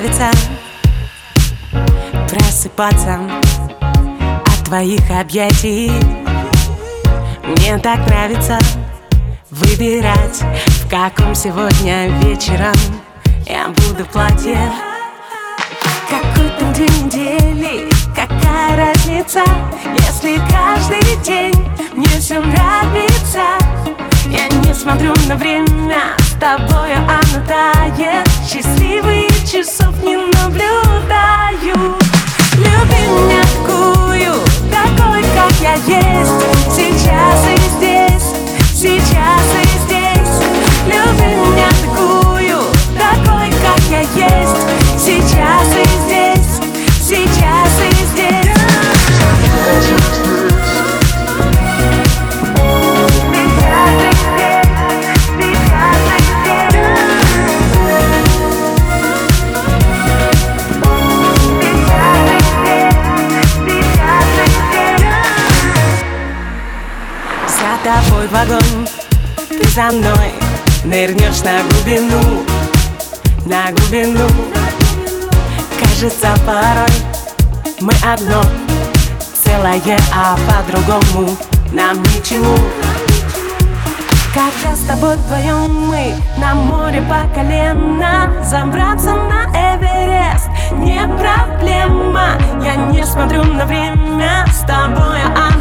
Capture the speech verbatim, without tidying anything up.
нравится просыпаться от твоих объятий. Мне так нравится выбирать, в каком сегодня вечером я буду в платье. Какой там день недели, какая разница, если каждый день мне все нравится. Я не смотрю на время, с тобою оно тает. Счастливые часов не наблюдаю. Люби меня такую, такой, как я есть, сейчас и здесь, сейчас и здесь. Люби меня такую, такой, как я есть, сейчас и здесь, сейчас и здесь. За тобой в огонь, ты за мной нырнешь на глубину, на глубину. Кажется, порой мы одно целое, а по-другому нам ничего. Когда с тобой вдвоем мы на море по колено, забраться на Эверест не проблема. Я не смотрю на время, с тобой оно